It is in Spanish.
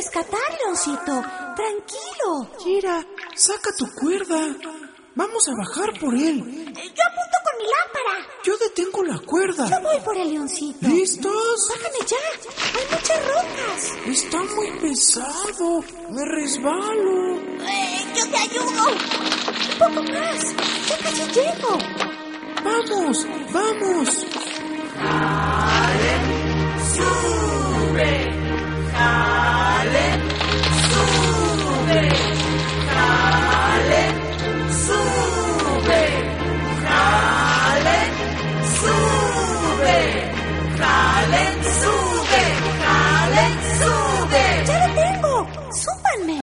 rescatar, Leoncito. Tranquilo. Kira, saca tu cuerda. Vamos a bajar por él. Yo apunto con mi lámpara. Yo detengo la cuerda. Yo voy por el Leoncito. ¿Listos? Bájame ya. Hay muchas rocas. Está muy pesado. Me resbalo. Yo te ayudo. Un poco más. Ya casi llego. ¡Vamos! ¡Vamos! ¡Sube!